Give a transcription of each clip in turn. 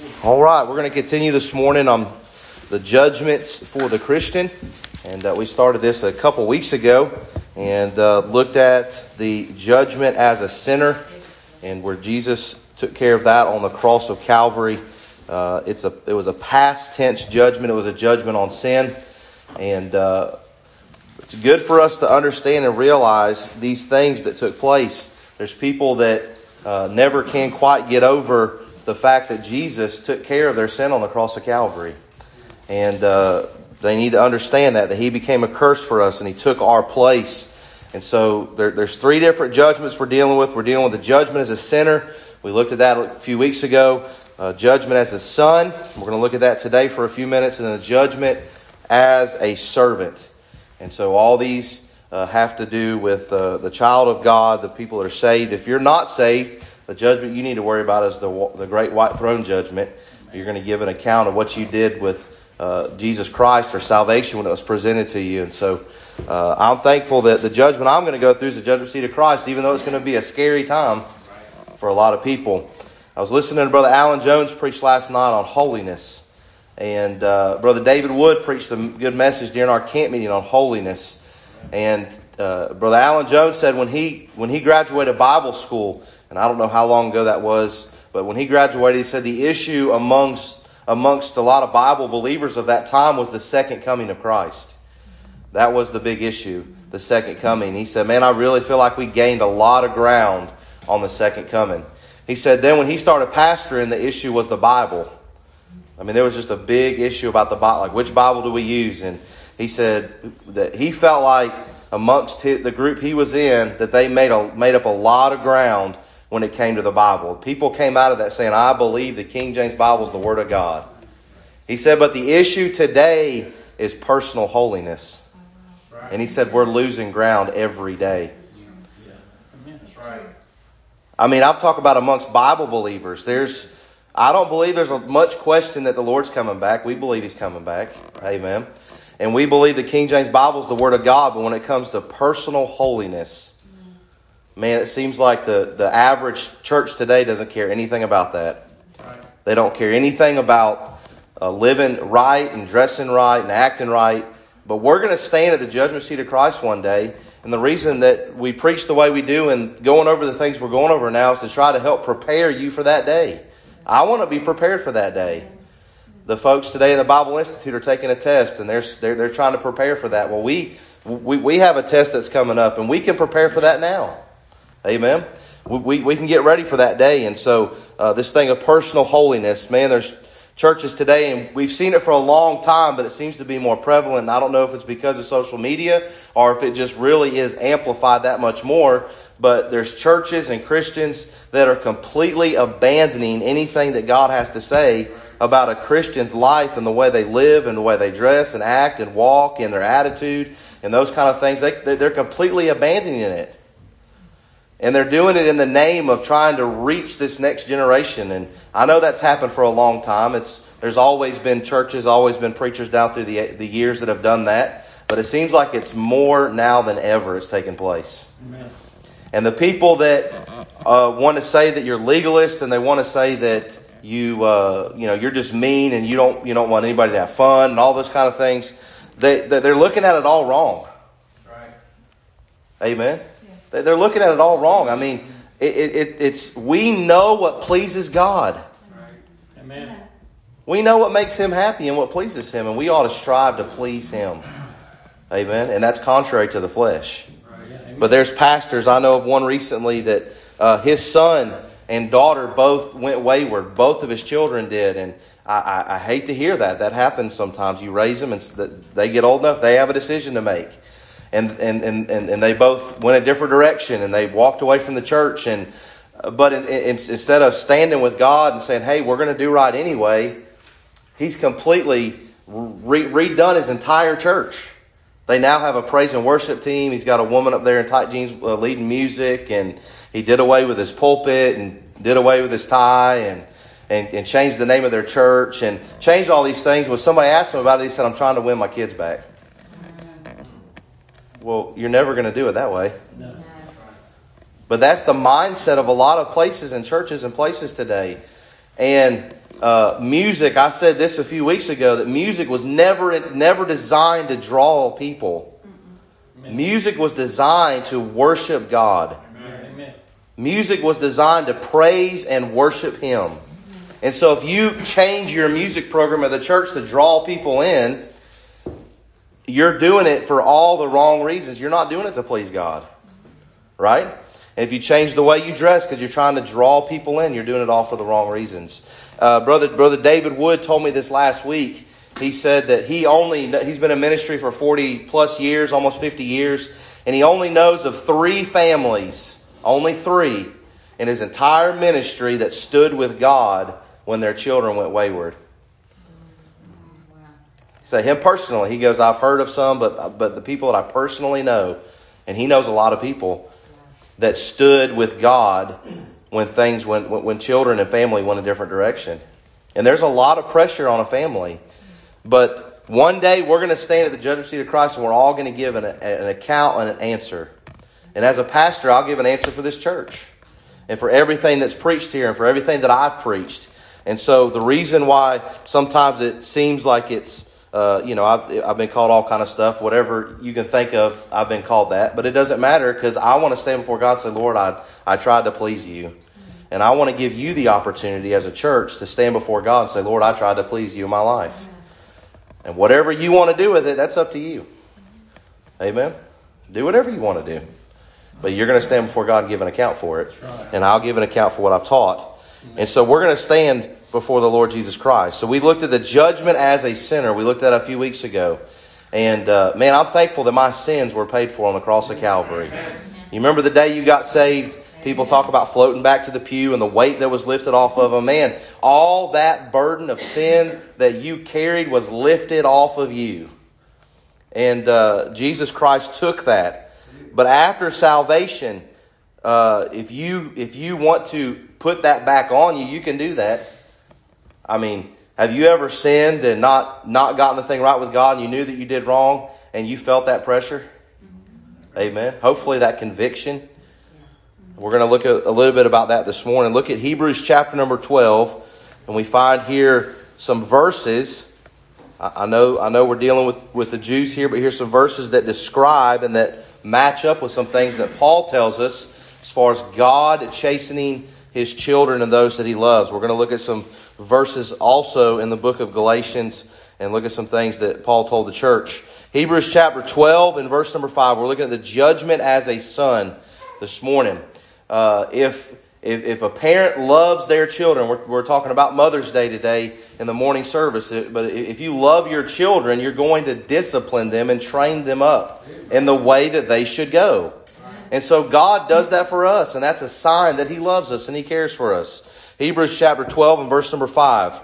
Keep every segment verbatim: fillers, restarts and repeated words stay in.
All right, we're going to continue this morning on the judgments for the Christian. And uh, we started this a couple weeks ago and uh, looked at the judgment as a sinner and where Jesus took care of that on the cross of Calvary. Uh, it's a it was a past tense judgment. It was a judgment on sin. And uh, it's good for us to understand and realize these things that took place. There's people that uh, never can quite get over the fact that Jesus took care of their sin on the cross of Calvary. And uh, they need to understand that, that He became a curse for us and He took our place. And so there, there's three different judgments we're dealing with. We're dealing with the judgment as a sinner. We looked at that a few weeks ago. Uh, judgment as a son. We're going to look at that today for a few minutes. And then the judgment as a servant. And so all these uh, have to do with uh, the child of God, the people that are saved. If you're not saved, the judgment you need to worry about is the the great white throne judgment. You're going to give an account of what you did with uh, Jesus Christ for salvation when it was presented to you. And so uh, I'm thankful that the judgment I'm going to go through is the judgment seat of Christ, even though it's going to be a scary time for a lot of people. I was listening to Brother Alan Jones preach last night on holiness. And uh, Brother David Wood preached a good message during our camp meeting on holiness. And uh, Brother Alan Jones said when he when he graduated Bible school, and I don't know how long ago that was, but when he graduated, he said the issue amongst amongst a lot of Bible believers of that time was the second coming of Christ. That was the big issue, the second coming. He said, man, I really feel like we gained a lot of ground on the second coming. He said then when he started pastoring, the issue was the Bible. I mean, there was just a big issue about the Bible, like which Bible do we use? And he said that he felt like amongst the group he was in, that they made a made up a lot of ground when it came to the Bible. People came out of that saying, I believe the King James Bible is the Word of God. He said, but the issue today is personal holiness. And he said, we're losing ground every day. I mean, I'm talking about amongst Bible believers. There's, I don't believe there's much question that the Lord's coming back. We believe He's coming back. Amen. And we believe the King James Bible is the Word of God. But when it comes to personal holiness, man, it seems like the, the average church today doesn't care anything about that. They don't care anything about uh, living right and dressing right and acting right. But we're going to stand at the judgment seat of Christ one day. And the reason that we preach the way we do and going over the things we're going over now is to try to help prepare you for that day. I want to be prepared for that day. The folks today in the Bible Institute are taking a test, and they're they're, they're trying to prepare for that. Well, we, we we have a test that's coming up, and we can prepare for that now. Amen. We we, we can get ready for that day. And so uh, this thing of personal holiness, man, there's churches today, and we've seen it for a long time, but it seems to be more prevalent. I don't know if it's because of social media or if it just really is amplified that much more. But there's churches and Christians that are completely abandoning anything that God has to say about a Christian's life and the way they live and the way they dress and act and walk and their attitude and those kind of things. They, they're completely abandoning it. And they're doing it in the name of trying to reach this next generation. And I know that's happened for a long time. It's There's always been churches, always been preachers down through the, the years that have done that. But it seems like it's more now than ever it's taking place. Amen. And the people that uh, want to say that you're legalist and they want to say that you uh, you know you're just mean and you don't you don't want anybody to have fun and all those kind of things, they they're looking at it all wrong. Right. Amen. Yeah. They're looking at it all wrong. I mean, it, it it's we know what pleases God. Right. Amen. We know what makes Him happy and what pleases Him, and we ought to strive to please Him. Amen. And that's contrary to the flesh. But there's pastors, I know of one recently that uh, his son and daughter both went wayward. Both of his children did. And I, I, I hate to hear that. That happens sometimes. You raise them and they get old enough, they have a decision to make. And and, and, and, and they both went a different direction and they walked away from the church. And But in, in, instead of standing with God and saying, hey, we're going to do right anyway, he's completely re- redone his entire church. They now have a praise and worship team. He's got a woman up there in tight jeans uh, leading music, and he did away with his pulpit and did away with his tie and, and, and changed the name of their church and changed all these things. When somebody asked him about it, he said, I'm trying to win my kids back. Well, you're never going to do it that way. No. But that's the mindset of a lot of places and churches and places today. And Uh, music, I said this a few weeks ago, that music was never, never designed to draw people. Amen. Music was designed to worship God. Amen. Music was designed to praise and worship Him. And so if you change your music program at the church to draw people in, you're doing it for all the wrong reasons. You're not doing it to please God. Right? And if you change the way you dress because you're trying to draw people in, you're doing it all for the wrong reasons. Uh, brother, brother David Wood told me this last week. He said that he only he's been in ministry for forty plus years, almost fifty years, and he only knows of three families, only three, in his entire ministry that stood with God when their children went wayward. So him personally, he goes, I've heard of some, but but the people that I personally know, and he knows a lot of people that stood with God when things when when children and family went a different direction. And there's a lot of pressure on a family. But one day we're going to stand at the judgment seat of Christ and we're all going to give an, an account and an answer. And as a pastor, I'll give an answer for this church and for everything that's preached here and for everything that I've preached. And so the reason why sometimes it seems like it's, uh, you know, I've, I've been called all kind of stuff, whatever you can think of, I've been called that. But it doesn't matter because I want to stand before God and say, Lord, I, I tried to please you. And I want to give you the opportunity as a church to stand before God and say, Lord, I tried to please you in my life. And whatever you want to do with it, that's up to you. Amen? Do whatever you want to do. But you're going to stand before God and give an account for it. And I'll give an account for what I've taught. And so we're going to stand before the Lord Jesus Christ. So we looked at the judgment as a sinner. We looked at that a few weeks ago. And uh, man, I'm thankful that my sins were paid for on the cross of Calvary. You remember the day you got saved? People talk about floating back to the pew and the weight that was lifted off of them. Man, all that burden of sin that you carried was lifted off of you. And uh, Jesus Christ took that. But after salvation, uh, if you if you want to put that back on you, you can do that. I mean, have you ever sinned and not, not gotten the thing right with God and you knew that you did wrong and you felt that pressure? Amen. Hopefully that conviction. We're going to look at a little bit about that this morning. Look at Hebrews chapter number twelve. And we find here some verses. I know I know we're dealing with, with the Jews here, but here's some verses that describe and that match up with some things that Paul tells us as far as God chastening His children and those that He loves. We're going to look at some verses also in the book of Galatians and look at some things that Paul told the church. Hebrews chapter twelve and verse number five. We're looking at the judgment as a son this morning. Uh, if, if if a parent loves their children, we're, we're talking about Mother's Day today in the morning service, but if you love your children, you're going to discipline them and train them up in the way that they should go. And so God does that for us, and that's a sign that He loves us and He cares for us. Hebrews chapter twelve and verse number five.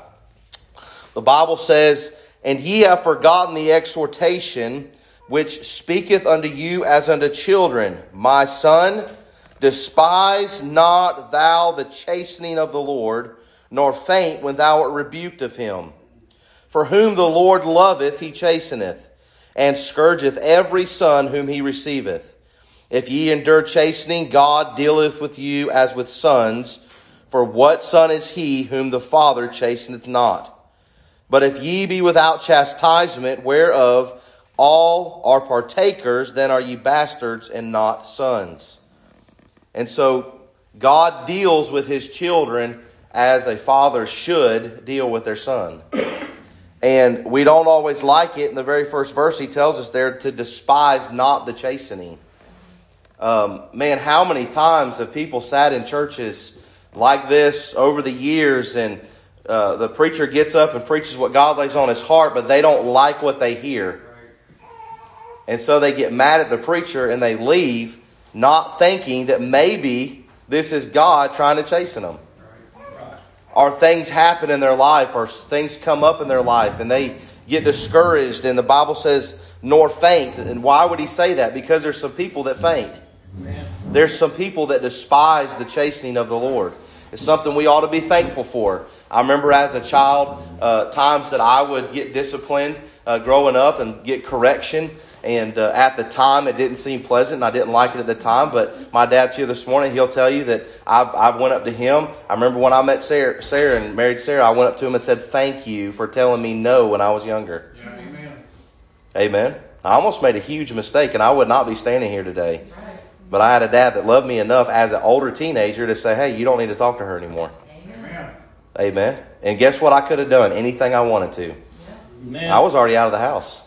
The Bible says, And ye have forgotten the exhortation which speaketh unto you as unto children. My son, despise not thou the chastening of the Lord, nor faint when thou art rebuked of Him. For whom the Lord loveth, He chasteneth, and scourgeth every son whom He receiveth. If ye endure chastening, God dealeth with you as with sons. For what son is he whom the Father chasteneth not? But if ye be without chastisement, whereof all are partakers, then are ye bastards and not sons. And so God deals with His children as a father should deal with their son. And we don't always like it. In the very first verse, He tells us there to despise not the chastening. Um, man, how many times have people sat in churches like this over the years and uh, the preacher gets up and preaches what God lays on his heart, but they don't like what they hear. And so they get mad at the preacher and they leave, not thinking that maybe this is God trying to chasten them. Or things happen in their life, or things come up in their life, and they get discouraged. And the Bible says, nor faint. And why would He say that? Because there's some people that faint. There's some people that despise the chastening of the Lord. It's something we ought to be thankful for. I remember as a child, uh, times that I would get disciplined uh, growing up and get correction. And uh, at the time, it didn't seem pleasant, and I didn't like it at the time. But my dad's here this morning. He'll tell you that I've, I've went up to him. I remember when I met Sarah, Sarah and married Sarah, I went up to him and said, thank you for telling me no when I was younger. Yeah, amen. Amen. I almost made a huge mistake, and I would not be standing here today. But I had a dad that loved me enough as an older teenager to say, hey, you don't need to talk to her anymore. Amen. Amen. And guess what? I could have done anything I wanted to. Amen. I was already out of the house.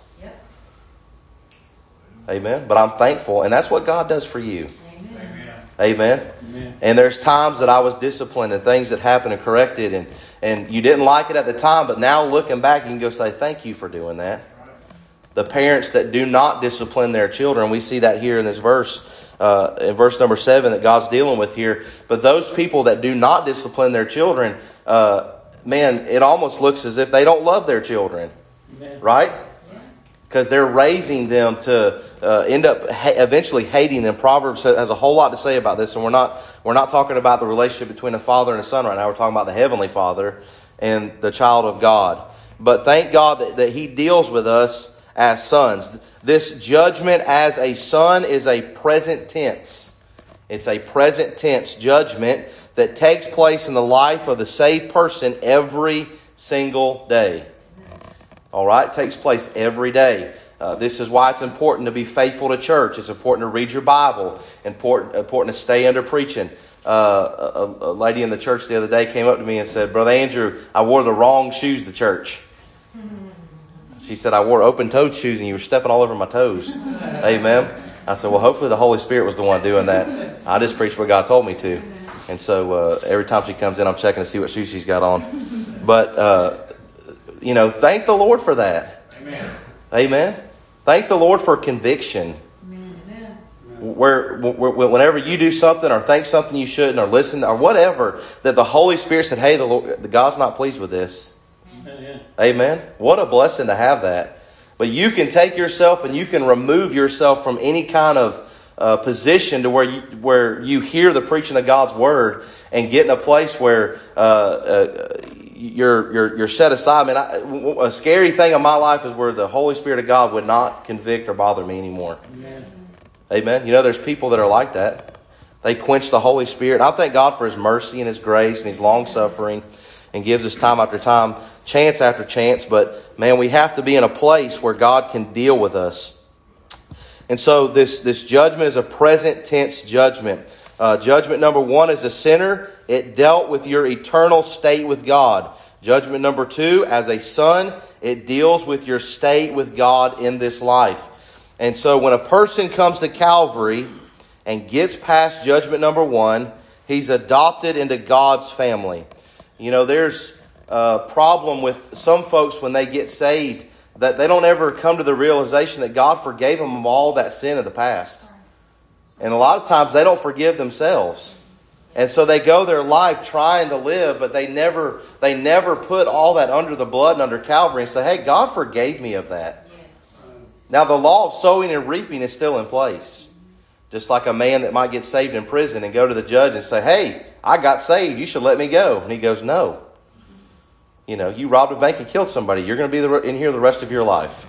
Amen. But I'm thankful, and that's what God does for you. Amen. Amen. Amen. And there's times that I was disciplined and things that happened and corrected, and, and you didn't like it at the time, but now looking back, you can go say, thank you for doing that. The parents that do not discipline their children, we see that here in this verse, uh, in verse number seven that God's dealing with here. But those people that do not discipline their children, uh, man, it almost looks as if they don't love their children. Amen. Right? Because they're raising them to uh, end up ha- eventually hating them. Proverbs has a whole lot to say about this, and we're not we're not talking about the relationship between a father and a son right now. We're talking about the heavenly Father and the child of God. But thank God that, that He deals with us as sons. This judgment as a son is a present tense. It's a present tense judgment that takes place in the life of the saved person every single day. All right, it takes place every day. Uh, this is why it's important to be faithful to church. It's important to read your Bible. Important, important to stay under preaching. Uh, a, a lady in the church the other day came up to me and said, Brother Andrew, I wore the wrong shoes to church. She said, I wore open-toed shoes and you were stepping all over my toes. Amen. I said, well, hopefully the Holy Spirit was the one doing that. I just preached what God told me to. And so uh, every time she comes in, I'm checking to see what shoes she's got on. But... Uh, You know, thank the Lord for that. Amen. Amen. Thank the Lord for conviction. Amen. Where, where, whenever you do something or think something you shouldn't or listen or whatever, that the Holy Spirit said, hey, the Lord, the God's not pleased with this. Amen. Amen. What a blessing to have that. But you can take yourself and you can remove yourself from any kind of uh, position to where you, where you hear the preaching of God's Word and get in a place where uh, uh, You're, you're, you're set aside. Man, I, a scary thing in my life is where the Holy Spirit of God would not convict or bother me anymore. Amen. Amen. You know, there's people that are like that. They quench the Holy Spirit. I thank God for His mercy and His grace and His long suffering and gives us time after time, chance after chance. But man, we have to be in a place where God can deal with us. And so this, this judgment is a present tense judgment. Uh, judgment number one is a sinner. It dealt with your eternal state with God. Judgment number two, as a son, it deals with your state with God in this life. And so when a person comes to Calvary and gets past judgment number one, he's adopted into God's family. You know, there's a problem with some folks when they get saved that they don't ever come to the realization that God forgave them of all that sin of the past. And a lot of times they don't forgive themselves. And so they go their life trying to live, but they never they never put all that under the blood and under Calvary and say, hey, God forgave me of that. Yes. Now the law of sowing and reaping is still in place. Just like a man that might get saved in prison and go to the judge and say, hey, I got saved, you should let me go. And he goes, no. You know, you robbed a bank and killed somebody. You're going to be the, in here the rest of your life.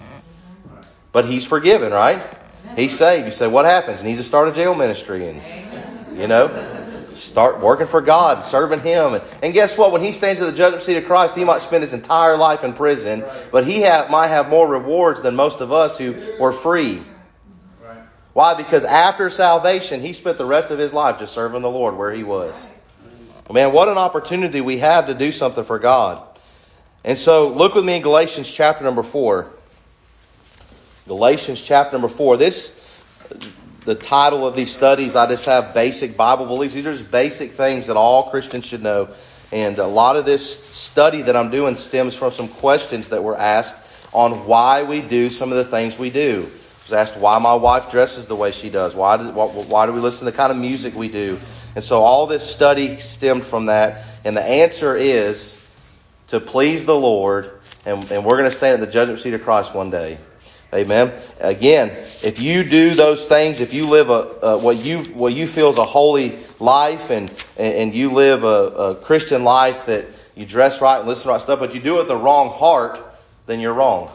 But he's forgiven, right? He's saved. You say, what happens? He needs to start a jail ministry and, you know, start working for God, serving Him. And, and guess what? When he stands at the judgment seat of Christ, he might spend his entire life in prison, but he have, might have more rewards than most of us who were free. Right. Why? Because after salvation, he spent the rest of his life just serving the Lord where he was. Man, what an opportunity we have to do something for God. And so look with me in Galatians chapter number four. Galatians chapter number four. This, the title of these studies, I just have basic Bible beliefs. These are just basic things that all Christians should know. And a lot of this study that I'm doing stems from some questions that were asked on why we do some of the things we do. I was asked why my wife dresses the way she does. Why do, why do we listen to the kind of music we do? And so all this study stemmed from that. And the answer is to please the Lord. And, and we're going to stand at the judgment seat of Christ one day. Amen. Again, if you do those things, if you live a uh, what you what you feel is a holy life, and and you live a, a Christian life that you dress right and listen to right stuff, but you do it with the wrong heart, then you're wrong.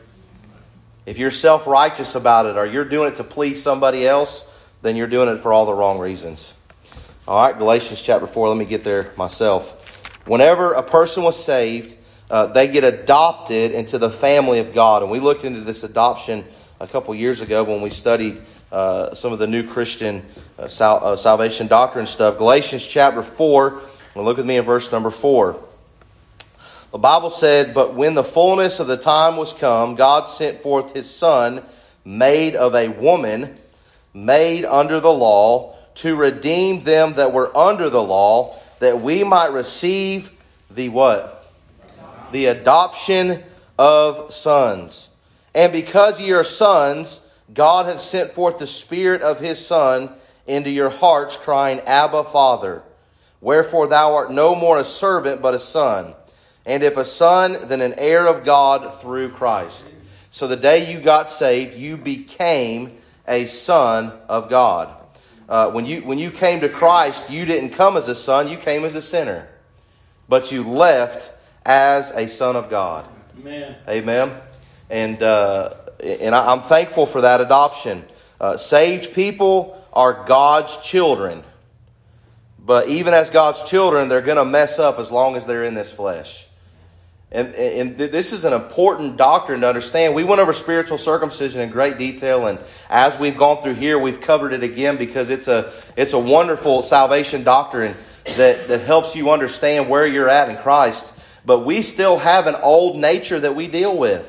If you're self-righteous about it, or you're doing it to please somebody else, then you're doing it for all the wrong reasons. All right, Galatians chapter four. Let me get there myself. Whenever a person was saved, Uh, they get adopted into the family of God. And we looked into this adoption a couple years ago when we studied uh, some of the new Christian uh, sal- uh, salvation doctrine stuff. Galatians chapter four, and look with me in verse number four. The Bible said, "But when the fullness of the time was come, God sent forth His Son, made of a woman, made under the law, to redeem them that were under the law, that we might receive the" what? The adoption of sons. "And because ye are sons, God hath sent forth the Spirit of His Son into your hearts, crying, Abba, Father. Wherefore thou art no more a servant, but a son. And if a son, then an heir of God through Christ." So the day you got saved, you became a son of God. Uh, when you when you came to Christ, you didn't come as a son, you came as a sinner. But you left as a son of God. Amen. Amen. And uh, and I, I'm thankful for that adoption. Uh, saved people are God's children. But even as God's children, they're going to mess up as long as they're in this flesh. And, and this is an important doctrine to understand. We went over spiritual circumcision in great detail, and as we've gone through here, we've covered it again because it's a it's a wonderful salvation doctrine that, that helps you understand where you're at in Christ. But we still have an old nature that we deal with.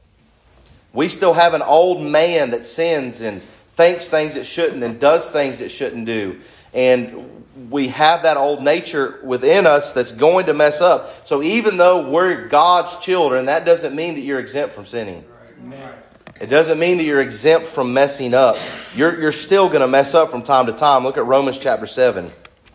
We still have an old man that sins and thinks things it shouldn't and does things it shouldn't do. And we have that old nature within us that's going to mess up. So even though we're God's children, that doesn't mean that you're exempt from sinning. It doesn't mean that you're exempt from messing up. You're, you're still going to mess up from time to time. Look at Romans chapter seven.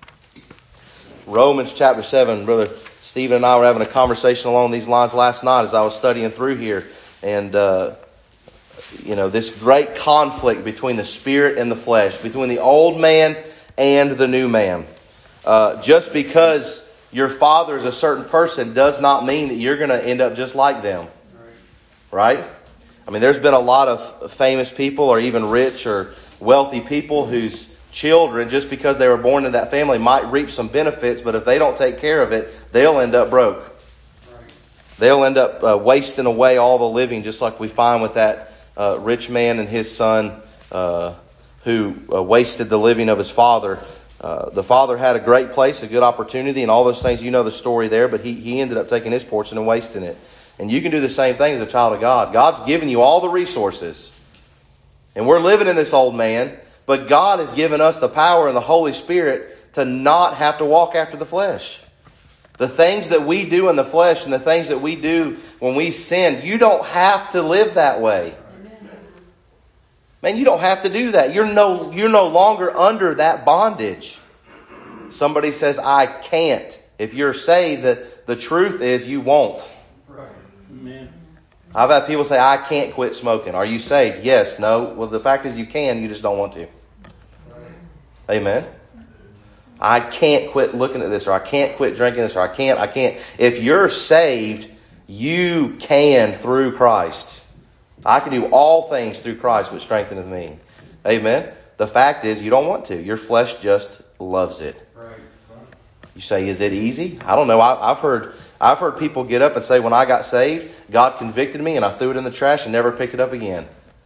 Romans chapter seven. Brother Stephen and I were having a conversation along these lines last night as I was studying through here. And, uh, you know, this great conflict between the spirit and the flesh, between the old man and the new man. Uh, just because your father is a certain person does not mean that you're going to end up just like them. Right? I mean, there's been a lot of famous people or even rich or wealthy people whose children, just because they were born in that family, might reap some benefits, but if they don't take care of it, they'll end up broke. They'll end up uh, wasting away all the living, just like we find with that uh, rich man and his son uh, who uh, wasted the living of his father. Uh, the father had a great place, a good opportunity, and all those things. You know the story there, but he, he ended up taking his portion and wasting it. And you can do the same thing as a child of God. God's given you all the resources. And we're living in this old man, but God has given us the power and the Holy Spirit to not have to walk after the flesh. The things that we do in the flesh and the things that we do when we sin, you don't have to live that way. Man, you don't have to do that. You're no, you're no longer under that bondage. Somebody says, I can't. If you're saved, the, the truth is you won't. Amen. I've had people say, I can't quit smoking. Are you saved? Yes. No. Well, the fact is you can. You just don't want to. Amen. I can't quit looking at this, or I can't quit drinking this, or I can't, I can't. If you're saved, you can through Christ. I can do all things through Christ which strengtheneth me. Amen. The fact is you don't want to. Your flesh just loves it. You say, is it easy? I don't know. I, I've heard I've heard people get up and say, when I got saved, God convicted me and I threw it in the trash and never picked it up again.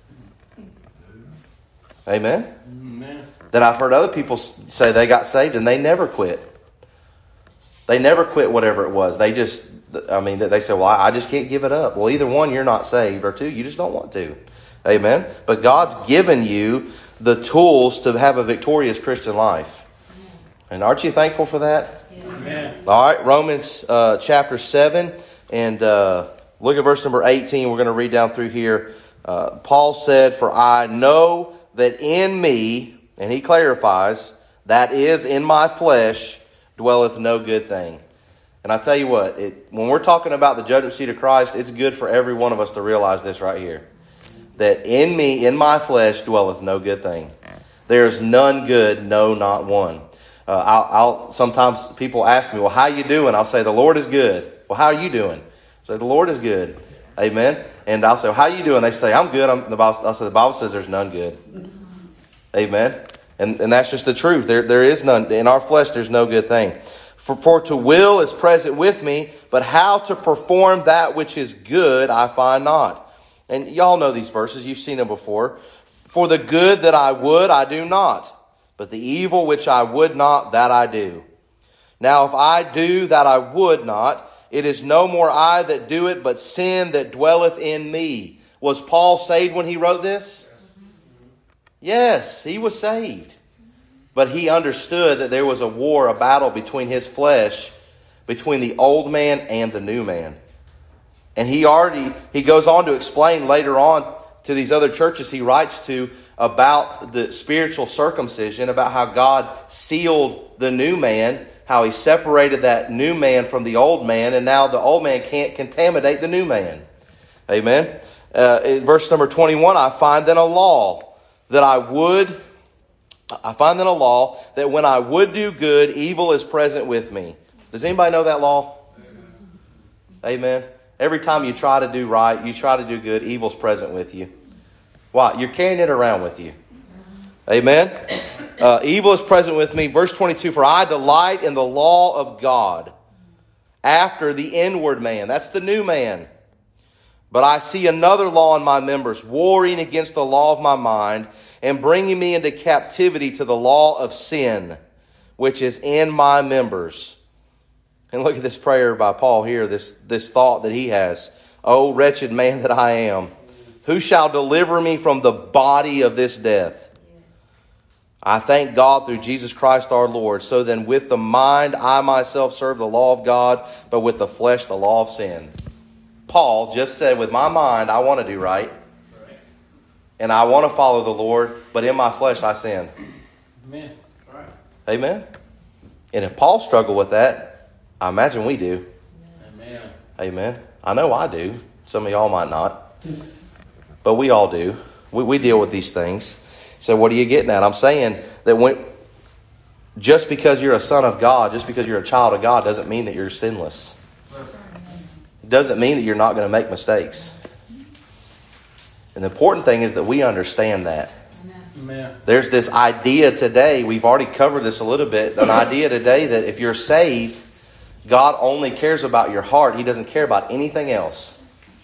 Amen. Amen. Then I've heard other people say they got saved and they never quit. They never quit whatever it was. They just, I mean, they say, well, I just can't give it up. Well, either one, you're not saved, or two, you just don't want to. Amen. But God's given you the tools to have a victorious Christian life. And aren't you thankful for that? Amen. All right, Romans uh, chapter seven, and uh, look at verse number eighteen. We're going to read down through here. Uh, Paul said, for I know that in me, and he clarifies, that is in my flesh, dwelleth no good thing. And I tell you what, it, when we're talking about the judgment seat of Christ, it's good for every one of us to realize this right here. that in me, in my flesh, dwelleth no good thing. There is none good, no, not one. Uh, I'll, I'll sometimes people ask me, well, how you doing? I'll say, the Lord is good. Well, how are you doing? I say, the Lord is good. Amen. And I'll say, well, how you doing? They say, I'm good. I'm, the Bible, I'll say, the Bible says there's none good. Amen. And, and that's just the truth. There, there is none. In our flesh, there's no good thing. For, for to will is present with me, but how to perform that which is good, I find not. And y'all know these verses. You've seen them before. For the good that I would, I do not. But the evil which I would not, that I do. Now, if I do that I would not, it is no more I that do it, but sin that dwelleth in me. Was Paul saved when he wrote this? Yes, he was saved. But he understood that there was a war, a battle between his flesh, between the old man and the new man. And he already, he goes on to explain later on to these other churches he writes to about the spiritual circumcision, about how God sealed the new man, how he separated that new man from the old man, and now the old man can't contaminate the new man. Amen. Uh, in verse number twenty-one, I find then a law that I would, I find then a law that when I would do good, evil is present with me. Does anybody know that law? Amen. Amen. Every time you try to do right, you try to do good, evil's present with you. Why? You're carrying it around with you. Amen. Uh, evil is present with me. Verse twenty-two, for I delight in the law of God after the inward man. That's the new man. But I see another law in my members, warring against the law of my mind and bringing me into captivity to the law of sin, which is in my members. And look at this prayer by Paul here, this, this thought that he has. O wretched man that I am, who shall deliver me from the body of this death? I thank God through Jesus Christ our Lord. So then with the mind I myself serve the law of God, but with the flesh the law of sin. Paul just said, with my mind I want to do right. And I want to follow the Lord, but in my flesh I sin. Amen. Right. Amen. And if Paul struggled with that, I imagine we do. Amen. Amen. I know I do. Some of y'all might not. But we all do. We, we deal with these things. So what are you getting at? I'm saying that when just because you're a son of God, just because you're a child of God, doesn't mean that you're sinless. It doesn't mean that you're not going to make mistakes. And the important thing is that we understand that. Amen. There's this idea today, we've already covered this a little bit, an idea today that if you're saved, God only cares about your heart. He doesn't care about anything else.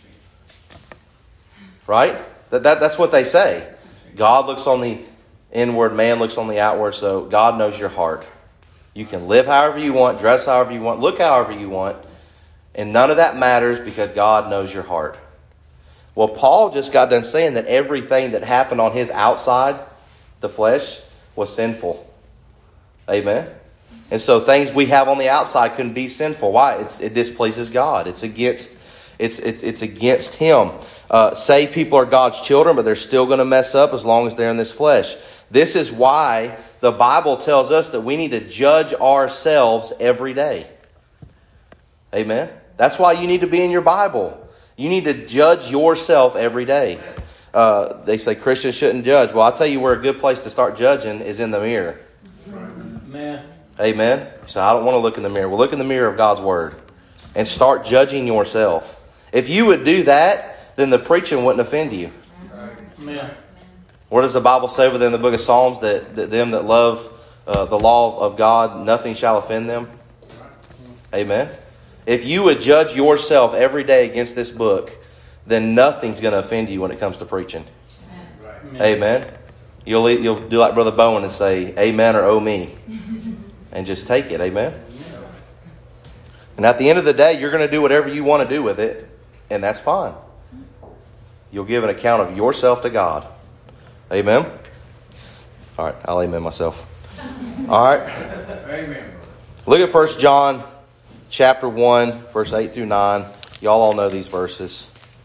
Right? That, that That's what they say. God looks on the inward, man looks on the outward, so God knows your heart. You can live however you want, dress however you want, look however you want, and none of that matters because God knows your heart. Well, Paul just got done saying that everything that happened on his outside, the flesh, was sinful. Amen? And so things we have on the outside can be sinful. Why? It's, it displeases God. It's against it's it's, it's against Him. Uh, saved people are God's children, but they're still going to mess up as long as they're in this flesh. This is why the Bible tells us that we need to judge ourselves every day. Amen? That's why you need to be in your Bible. You need to judge yourself every day. Uh, they say Christians shouldn't judge. Well, I'll tell you where a good place to start judging is in the mirror. Amen. Amen. So I don't want to look in the mirror. Well, look in the mirror of God's Word and start judging yourself. If you would do that, then the preaching wouldn't offend you. Amen. What does the Bible say within the book of Psalms? That, that them that love uh, the law of God, nothing shall offend them. Amen. If you would judge yourself every day against this book, then nothing's going to offend you when it comes to preaching. Amen. Amen. You'll you'll do like Brother Bowen and say, amen or oh me. And just take it. Amen. And at the end of the day, you're going to do whatever you want to do with it. And that's fine. You'll give an account of yourself to God. Amen. All right. I'll amen myself. All right. Amen. Look at First John chapter one, verse eight through nine. Y'all all know these verses.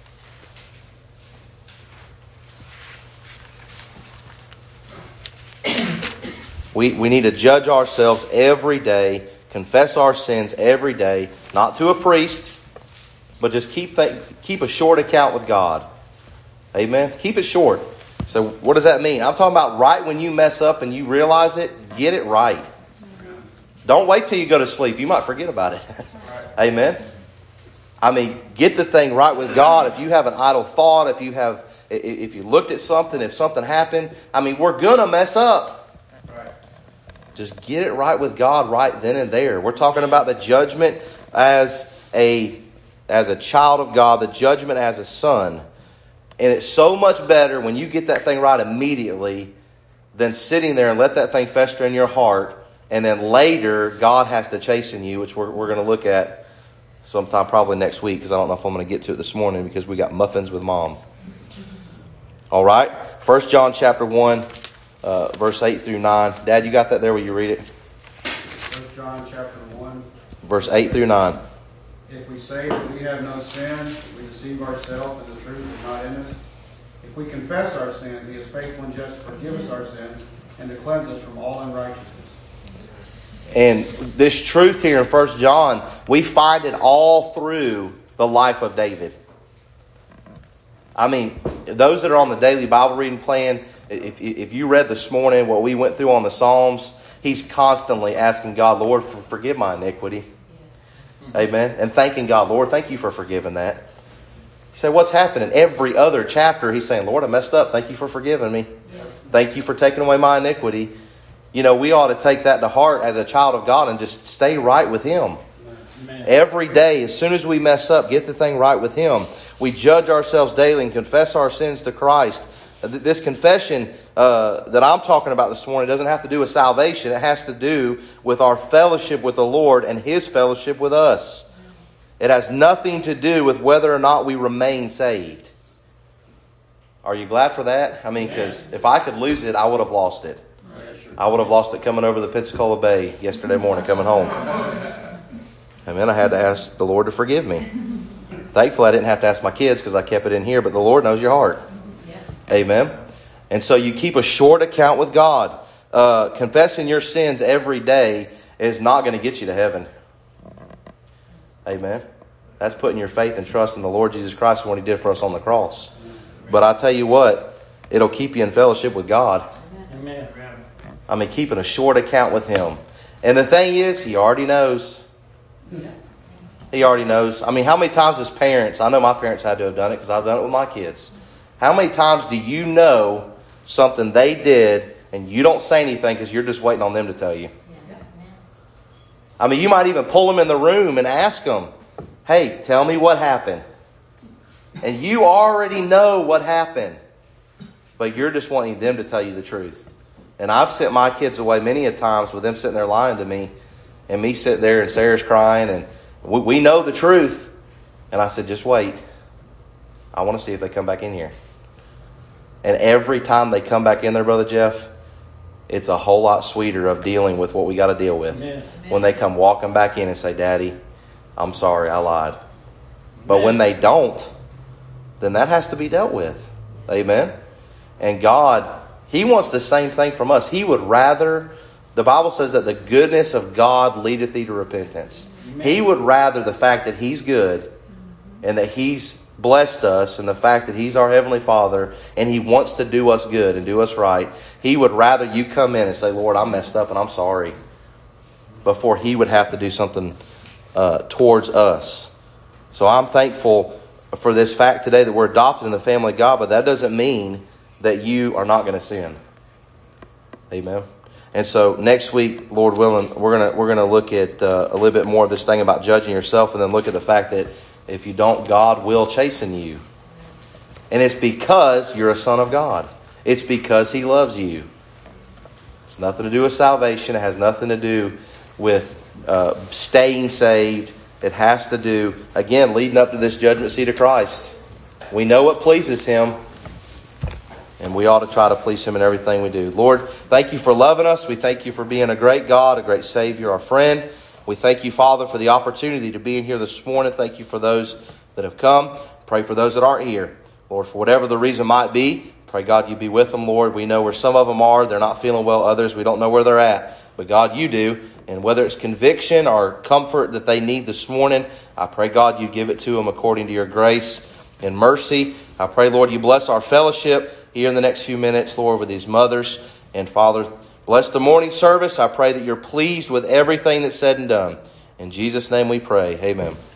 We, we need to judge ourselves every day, confess our sins every day, not to a priest, but just keep th- keep a short account with God. Amen. Keep it short. So what does that mean? I'm talking about right when you mess up and you realize it, get it right. Don't wait till you go to sleep. You might forget about it. Amen. I mean, get the thing right with God. If you have an idle thought, if you have, if you looked at something, if something happened, I mean, we're going to mess up. Just get it right with God right then and there. We're talking about the judgment as a, as a child of God, the judgment as a son. And it's so much better when you get that thing right immediately than sitting there and let that thing fester in your heart. And then later, God has to chasten you, which we're, we're going to look at sometime probably next week, because I don't know if I'm going to get to it this morning because we got muffins with Mom. All right. First John chapter one, uh, verse eight through nine. Dad, you got that there? Will you read it? First John chapter one. Verse eight through nine. If we say that we have no sin, we deceive ourselves and the truth is not in us. If we confess our sins, He is faithful and just to forgive us our sins and to cleanse us from all unrighteousness. And this truth here in First John, we find it all through the life of David. I mean, those that are on the daily Bible reading plan, if, if you read this morning what we went through on the Psalms, he's constantly asking God, Lord, for, forgive my iniquity. Amen. And thanking God, Lord, thank you for forgiving that. You say, what's happening? Every other chapter, he's saying, Lord, I messed up. Thank you for forgiving me. Yes. Thank you for taking away my iniquity. You know, we ought to take that to heart as a child of God and just stay right with Him. Amen. Every day, as soon as we mess up, get the thing right with Him. We judge ourselves daily and confess our sins to Christ. This confession uh, that I'm talking about this morning doesn't have to do with salvation. It has to do with our fellowship with the Lord and His fellowship with us. It has nothing to do with whether or not we remain saved. Are you glad for that? I mean, because if I could lose it, I would have lost it. I would have lost it coming over the Pensacola Bay yesterday morning, coming home. And then I had to ask the Lord to forgive me. Thankfully, I didn't have to ask my kids because I kept it in here, but the Lord knows your heart. Amen. And so you keep a short account with God. Uh, confessing your sins every day is not going to get you to heaven. Amen. That's putting your faith and trust in the Lord Jesus Christ and what He did for us on the cross. But I tell you what, it'll keep you in fellowship with God. Amen. I mean, keeping a short account with Him. And the thing is, He already knows. He already knows. I mean, how many times as parents, I know my parents had to have done it because I've done it with my kids. How many times do you know something they did and you don't say anything because you're just waiting on them to tell you? I mean, you might even pull them in the room and ask them, hey, tell me what happened. And you already know what happened, but you're just wanting them to tell you the truth. And I've sent my kids away many a times with them sitting there lying to me and me sitting there and Sarah's crying and we, we know the truth. And I said, just wait. I want to see if they come back in here. And every time they come back in there, Brother Jeff, it's a whole lot sweeter of dealing with what we got to deal with. Amen. When they come walking back in and say, Daddy, I'm sorry, I lied. But Amen. When they don't, then that has to be dealt with. Amen. And God, He wants the same thing from us. He would rather, the Bible says that the goodness of God leadeth thee to repentance. Amen. He would rather the fact that He's good and that He's blessed us and the fact that He's our Heavenly Father and He wants to do us good and do us right. He would rather you come in and say, Lord, I messed up and I'm sorry, before He would have to do something uh, towards us. So I'm thankful for this fact today that we're adopted in the family of God, but that doesn't mean that you are not going to sin. Amen. And so next week, Lord willing, we're gonna we're gonna look at uh, a little bit more of this thing about judging yourself, and then look at the fact that if you don't, God will chasten you. And it's because you're a son of God. It's because He loves you. It's nothing to do with salvation. It has nothing to do with uh, staying saved. It has to do, again, leading up to this judgment seat of Christ. We know what pleases Him, and we ought to try to please Him in everything we do. Lord, thank You for loving us. We thank You for being a great God, a great Savior, our friend. We thank You, Father, for the opportunity to be in here this morning. Thank You for those that have come. Pray for those that aren't here. Lord, for whatever the reason might be, pray, God, You be with them, Lord. We know where some of them are. They're not feeling well. Others, we don't know where they're at. But, God, You do. And whether it's conviction or comfort that they need this morning, I pray, God, You give it to them according to Your grace and mercy. I pray, Lord, you bless our fellowship here in the next few minutes, Lord, with these mothers. And Father, bless the morning service. I pray that you're pleased with everything that's said and done. In Jesus' name we pray. Amen.